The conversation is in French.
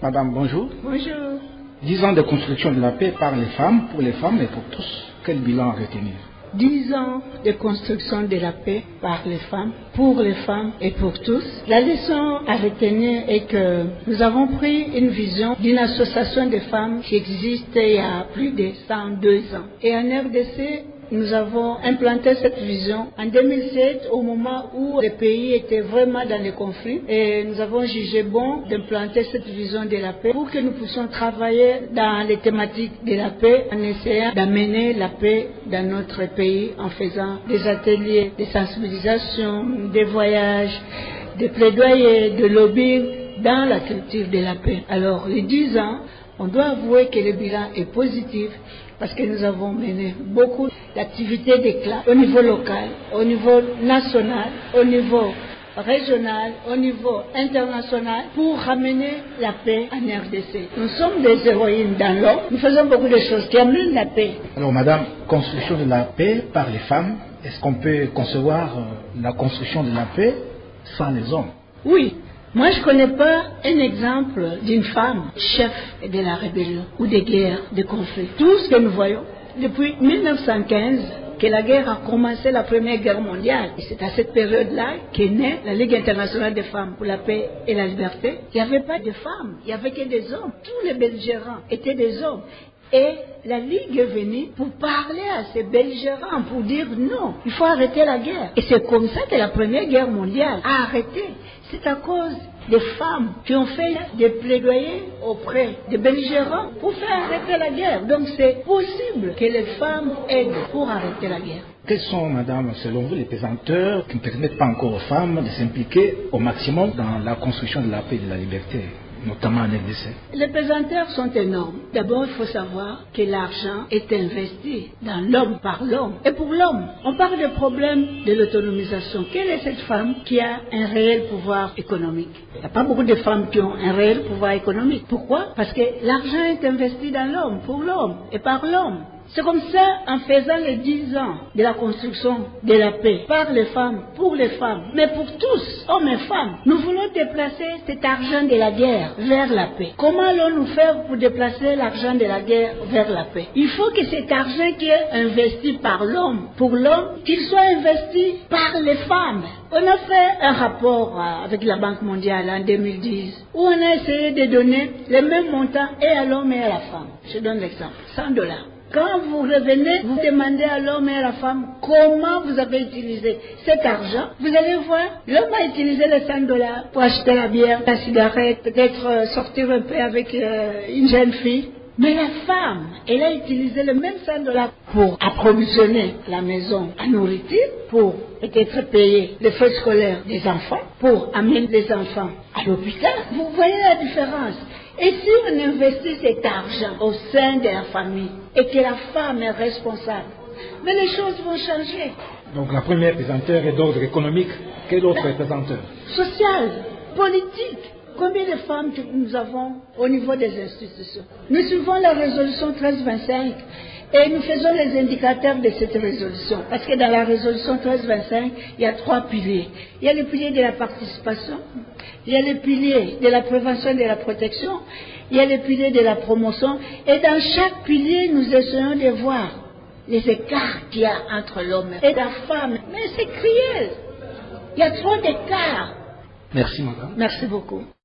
Madame, bonjour. Bonjour. 10 ans de construction de la paix par les femmes, pour les femmes et pour tous. Quel bilan à retenir? 10 ans de construction de la paix par les femmes, pour les femmes et pour tous. La leçon à retenir est que nous avons pris une vision d'une association de femmes qui existe il y a plus de 102 ans. Et en RDC, nous avons implanté cette vision en 2007 au moment où le pays était vraiment dans les conflits et nous avons jugé bon d'implanter cette vision de la paix pour que nous puissions travailler dans les thématiques de la paix en essayant d'amener la paix dans notre pays en faisant des ateliers de sensibilisation, des voyages, des plaidoyers, de lobbying dans la culture de la paix. Alors les 10 ans, on doit avouer que le bilan est positif parce que nous avons mené beaucoup d'activités d'éclat au niveau local, au niveau national, au niveau régional, au niveau international pour ramener la paix en RDC. Nous sommes des héroïnes dans l'ombre, nous faisons beaucoup de choses qui amènent la paix. Alors madame, construction de la paix par les femmes, est-ce qu'on peut concevoir la construction de la paix sans les hommes? Oui. Moi, je ne connais pas un exemple d'une femme chef de la rébellion ou des guerres, des conflits. Tout ce que nous voyons depuis 1915, que la guerre a commencé, la Première Guerre mondiale. Et c'est à cette période-là qu'est née la Ligue internationale des femmes pour la paix et la liberté. Il n'y avait pas de femmes, il n'y avait que des hommes. Tous les belligérants étaient des hommes. Et la Ligue est venue pour parler à ces belligérants, pour dire non, il faut arrêter la guerre. Et c'est comme ça que la Première Guerre mondiale a arrêté. C'est à cause des femmes qui ont fait des plaidoyers auprès des belligérants pour faire arrêter la guerre. Donc c'est possible que les femmes aident pour arrêter la guerre. Quels sont, madame, selon vous, les pesanteurs qui ne permettent pas encore aux femmes de s'impliquer au maximum dans la construction de la paix et de la liberté, notamment en RDC? Les pesanteurs sont énormes. D'abord, il faut savoir que l'argent est investi dans l'homme par l'homme. Et pour l'homme, on parle du problème de l'autonomisation. Quelle est cette femme qui a un réel pouvoir économique? Il n'y a pas beaucoup de femmes qui ont un réel pouvoir économique. Pourquoi? Parce que l'argent est investi dans l'homme, pour l'homme et par l'homme. C'est comme ça, en faisant les 10 ans de la construction de la paix, par les femmes, pour les femmes, mais pour tous, hommes et femmes, nous voulons déplacer cet argent de la guerre vers la paix. Comment allons-nous faire pour déplacer l'argent de la guerre vers la paix? Il faut que cet argent qui est investi par l'homme, pour l'homme, qu'il soit investi par les femmes. On a fait un rapport avec la Banque mondiale en 2010 où on a essayé de donner les mêmes montants et à l'homme et à la femme. Je donne l'exemple, $100. Quand vous revenez, vous demandez à l'homme et à la femme comment vous avez utilisé cet argent. Vous allez voir, l'homme a utilisé les $100 pour acheter la bière, la cigarette, peut-être sortir un peu avec une jeune fille. Mais la femme, elle a utilisé le même $100 pour approvisionner la maison à nourriture, pour peut-être payer les frais scolaires des enfants, pour amener les enfants à l'hôpital. Vous voyez la différence. Et si on investit cet argent au sein de la famille et que la femme est responsable, mais les choses vont changer. Donc la première pesanteur est d'ordre économique. Quel autre pesanteur? Social, politique. Combien de femmes nous avons au niveau des institutions? Nous suivons la résolution 1325 et nous faisons les indicateurs de cette résolution. Parce que dans la résolution 1325, il y a 3 piliers. Il y a le pilier de la participation, il y a le pilier de la prévention et de la protection, il y a le pilier de la promotion. Et dans chaque pilier, nous essayons de voir les écarts qu'il y a entre l'homme et la femme. Mais c'est cruel. Il y a trop d'écarts. Merci, madame. Merci beaucoup.